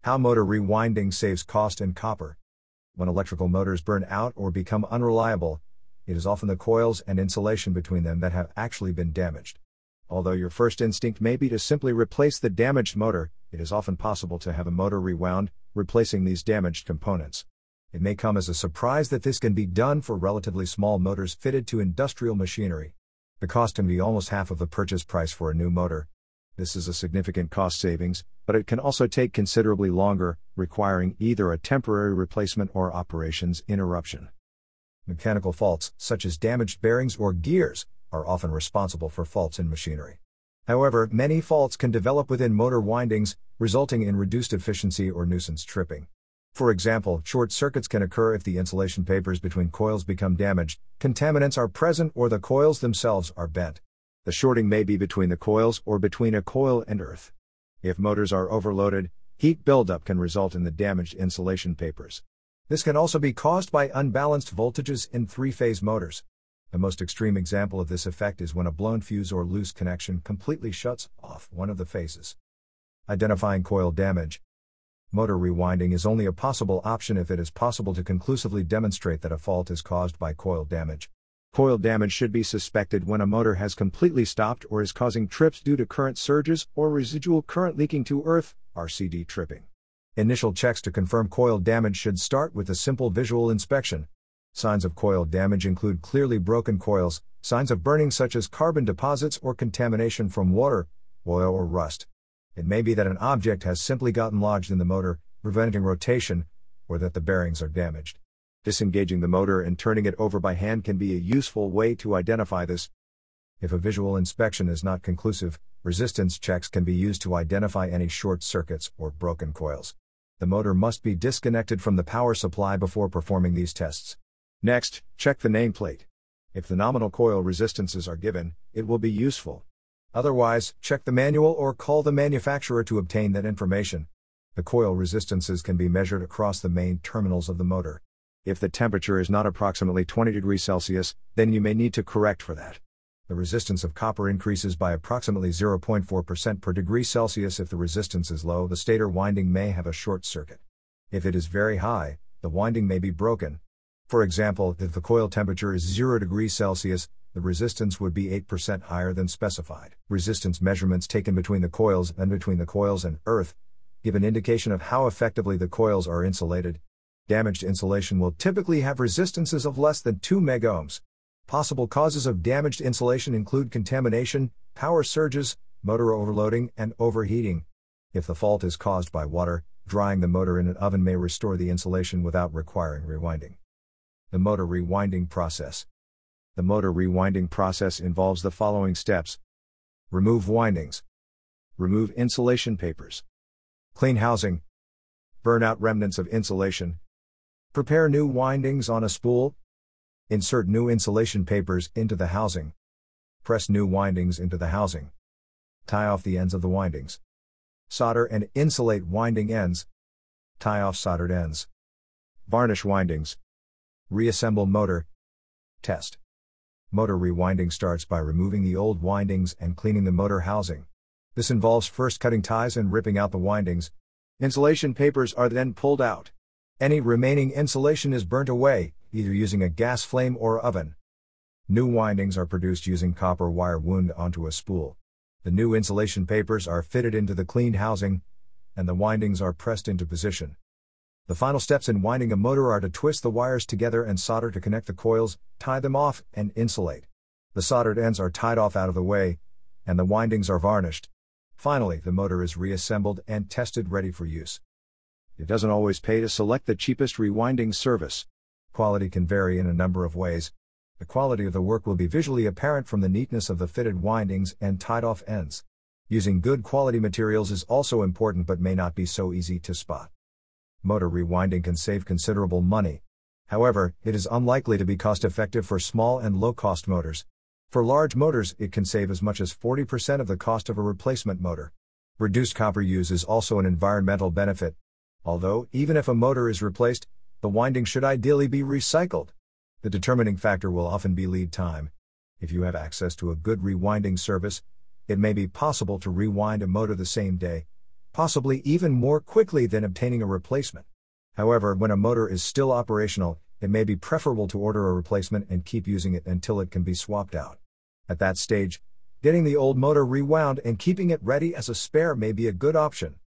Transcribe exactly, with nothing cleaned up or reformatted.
How motor rewinding saves cost and copper. When electrical motors burn out or become unreliable, it is often the coils and insulation between them that have actually been damaged. Although your first instinct may be to simply replace the damaged motor, it is often possible to have a motor rewound, replacing these damaged components. It may come as a surprise that this can be done for relatively small motors fitted to industrial machinery. The cost can be almost half of the purchase price for a new motor. This is a significant cost savings, but it can also take considerably longer, requiring either a temporary replacement or operations interruption. Mechanical faults, such as damaged bearings or gears, are often responsible for faults in machinery. However, many faults can develop within motor windings, resulting in reduced efficiency or nuisance tripping. For example, short circuits can occur if the insulation papers between coils become damaged, contaminants are present, or the coils themselves are bent. The shorting may be between the coils or between a coil and earth. If motors are overloaded, heat buildup can result in the damaged insulation papers. This can also be caused by unbalanced voltages in three-phase motors. The most extreme example of this effect is when a blown fuse or loose connection completely shuts off one of the phases. Identifying coil damage. Motor rewinding is only a possible option if it is possible to conclusively demonstrate that a fault is caused by coil damage. Coil damage should be suspected when a motor has completely stopped or is causing trips due to current surges or residual current leaking to earth, R C D tripping. Initial checks to confirm coil damage should start with a simple visual inspection. Signs of coil damage include clearly broken coils, signs of burning such as carbon deposits or contamination from water, oil or rust. It may be that an object has simply gotten lodged in the motor, preventing rotation, or that the bearings are damaged. Disengaging the motor and turning it over by hand can be a useful way to identify this. If a visual inspection is not conclusive, resistance checks can be used to identify any short circuits or broken coils. The motor must be disconnected from the power supply before performing these tests. Next, check the nameplate. If the nominal coil resistances are given, it will be useful. Otherwise, check the manual or call the manufacturer to obtain that information. The coil resistances can be measured across the main terminals of the motor. If the temperature is not approximately twenty degrees Celsius, then you may need to correct for that. The resistance of copper increases by approximately zero point four percent per degree Celsius. If the resistance is low, the stator winding may have a short circuit. If it is very high, the winding may be broken. For example, if the coil temperature is zero degrees Celsius, the resistance would be eight percent higher than specified. Resistance measurements taken between the coils and between the coils and earth give an indication of how effectively the coils are insulated. Damaged insulation will typically have resistances of less than two megohms. Possible causes of damaged insulation include contamination, power surges, motor overloading, and overheating. If the fault is caused by water, drying the motor in an oven may restore the insulation without requiring rewinding. The motor rewinding process. The motor rewinding process involves the following steps. Remove windings. Remove insulation papers. Clean housing. Burn out remnants of insulation. Prepare new windings on a spool. Insert new insulation papers into the housing. Press new windings into the housing. Tie off the ends of the windings. Solder and insulate winding ends. Tie off soldered ends. Varnish windings. Reassemble motor. Test. Motor rewinding starts by removing the old windings and cleaning the motor housing. This involves first cutting ties and ripping out the windings. Insulation papers are then pulled out. Any remaining insulation is burnt away, either using a gas flame or oven. New windings are produced using copper wire wound onto a spool. The new insulation papers are fitted into the cleaned housing, and the windings are pressed into position. The final steps in winding a motor are to twist the wires together and solder to connect the coils, tie them off, and insulate. The soldered ends are tied off out of the way, and the windings are varnished. Finally, the motor is reassembled and tested ready for use. It doesn't always pay to select the cheapest rewinding service. Quality can vary in a number of ways. The quality of the work will be visually apparent from the neatness of the fitted windings and tied-off ends. Using good quality materials is also important but may not be so easy to spot. Motor rewinding can save considerable money. However, it is unlikely to be cost-effective for small and low-cost motors. For large motors, it can save as much as forty percent of the cost of a replacement motor. Reduced copper use is also an environmental benefit. Although, even if a motor is replaced, the winding should ideally be recycled. The determining factor will often be lead time. If you have access to a good rewinding service, it may be possible to rewind a motor the same day, possibly even more quickly than obtaining a replacement. However, when a motor is still operational, it may be preferable to order a replacement and keep using it until it can be swapped out. At that stage, getting the old motor rewound and keeping it ready as a spare may be a good option.